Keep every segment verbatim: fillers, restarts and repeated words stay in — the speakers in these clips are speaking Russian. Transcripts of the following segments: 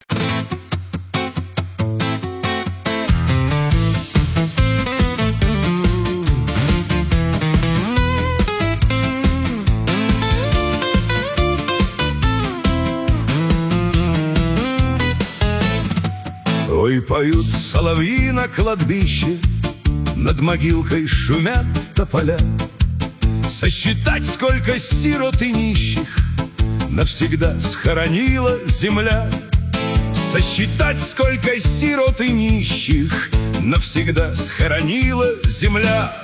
Ой, поют соловьи на кладбище, над могилкой шумят тополя. Сосчитать, сколько сирот и нищих навсегда схоронила земля. Сосчитать, сколько сирот и нищих навсегда схоронила земля.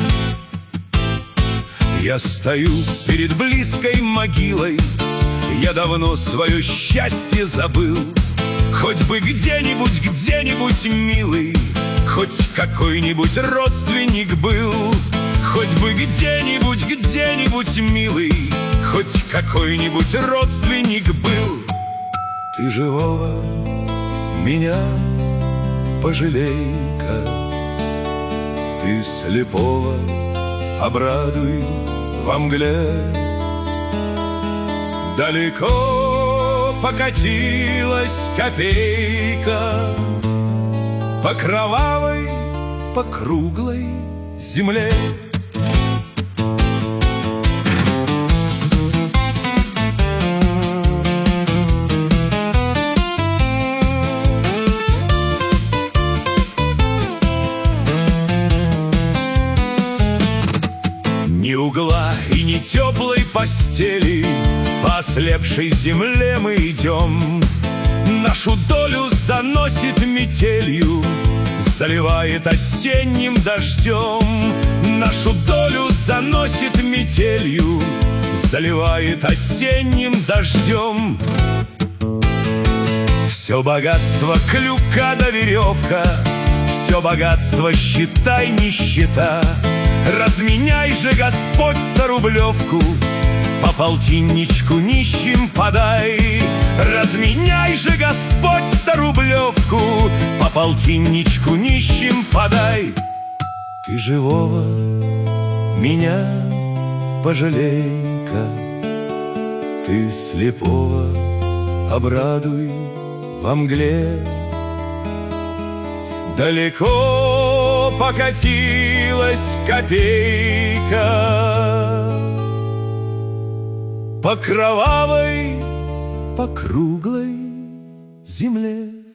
Я стою перед близкой могилой, я давно свое счастье забыл. Хоть бы где-нибудь, где-нибудь, милый, хоть какой-нибудь родственник был. Хоть бы где-нибудь, где-нибудь, милый, хоть какой-нибудь родственник был. Ты живого меня пожалей-ка, ты слепого обрадуй во мгле. Далеко покатилась копейка по кровавой, по круглой земле. Ни угла и ни теплой постели, по ослепшей земле мы идем. Нашу долю заносит метелью, заливает осенним дождем. Нашу долю заносит метелью, заливает осенним дождем. Все богатство крюка да веревка, все богатство, считай, нищета. Разменяй же, Господь, сторублевку, по полтинничку нищим подай. Разменяй же, Господь, сторублевку, по полтинничку нищим подай. Ты живого меня пожалей-ка, ты слепого обрадуй во мгле. Далеко покатилась копейка по кровавой, по круглой земле.